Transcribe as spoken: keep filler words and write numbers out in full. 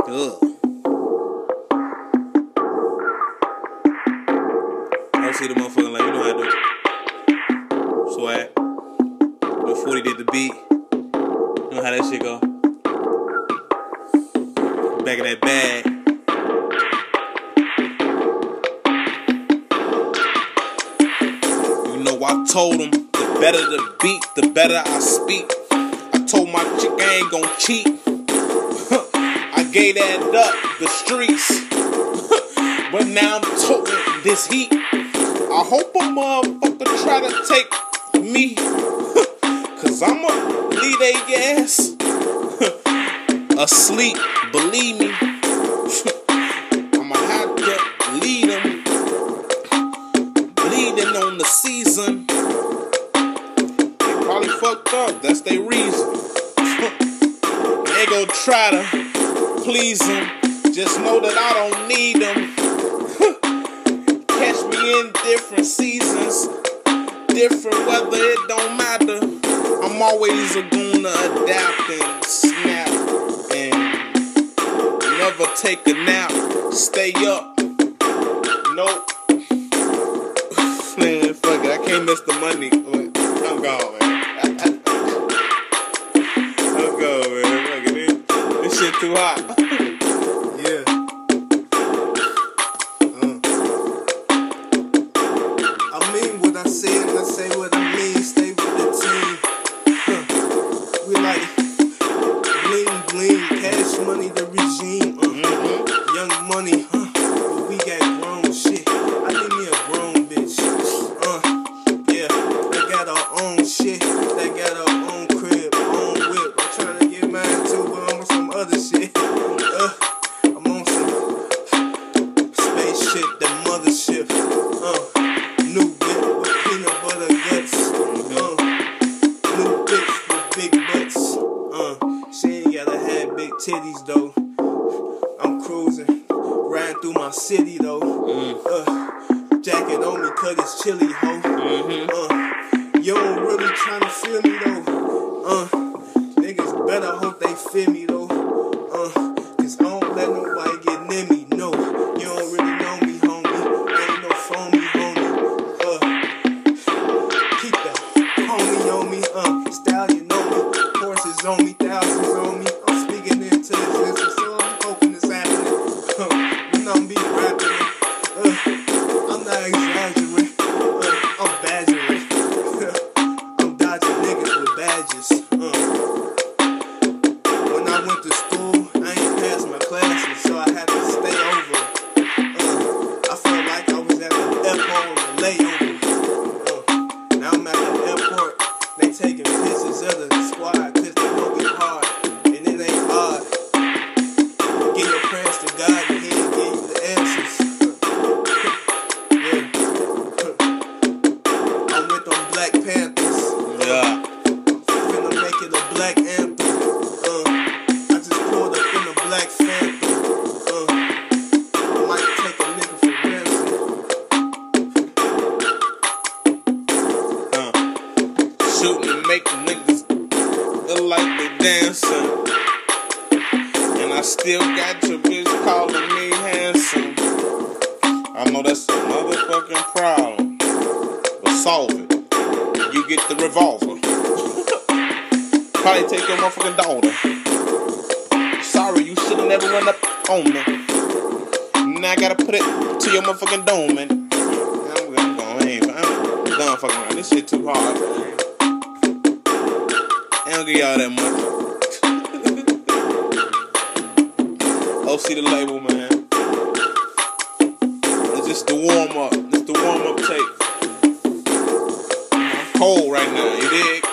Ugh. I see the motherfucker like, you know how to do. Swag. The forty did the beat. You know how that shit go. Back in that bag. You know I told him, the better the beat, the better I speak. I told my chick I ain't gon' cheat. I gave that up, the streets. But now I'm toting this heat. I hope a motherfucker try to take me. Cause I'ma leave they ass asleep, believe me. I'ma have to lead them. Bleeding on the season. They probably fucked up, that's their reason. They gon' try to please them. Just know that I don't need them. Catch me in different seasons, different weather, it don't matter. I'm always a gonna adapt and snap and never take a nap. Stay up. Nope. Man, fuck it. I can't miss the money. I'm gone, man. I'm gone, man. Fuck it. This shit too hot. Yeah. I said, I say what I mean, stay with the team. Huh. We like bling bling, cash money, the regime. Uh. Mm-hmm. Young money, huh? But we got grown shit. I need me a grown bitch. Uh, yeah, they got our own shit. They got our own crib, own whip. I'm trying to get mine too, but I'm on some other shit. Uh, I'm on some spaceship, the mothership. Uh, new whip. Peanut butter guts, uh, new bitch with big butts, uh, she ain't gotta have big titties though. I'm cruising, riding through my city though. Mm. Uh, jacket on me 'cause it's chilly, ho. Mm-hmm. Uh, you don't really tryna feel me though. Uh, niggas better hope they feel me though. Uh, 'cause I don't let nobody get near me. No, you don't really know me, homie. I ain't no phony, homie. On me, uh, stallion on me, horses on me, thousands on me. I'm speaking into existence, so I'm hoping it's happening. Uh, when I'm be rapping, uh, I'm not exaggerating, uh, I'm badgering. I'm dodging niggas with badges. Uh, when I went to school, I ain't passed my classes, so I had to stay over. Uh, I felt like I was at the airport on the layover. Uh, now I'm at the airport. They taking pictures of the squad cause they know we hard. And it ain't hard. Give your prayers to God and He ain't give you the answers. Yeah. I'm with them Black Panthers. Yeah. I'm finna make it a Black Anthem. Uh, I just pulled up in a Black Panther. Uh, I might take a nigga for ransom. Uh. Shooting and making niggas look like they dancing. And I still got your bitch calling me handsome. I know that's a motherfucking problem, but solve it. You get the revolver. Probably take your motherfucking daughter. Sorry, you should've never run up on me. Now I gotta put it to your motherfucking dome, man. I'm gonna go, I'm, I'm done fucking around. This shit too hard, man. I don't give y'all that much. O C the label, man. It's just the warm up. It's the warm up tape. I'm cold right now, you dig?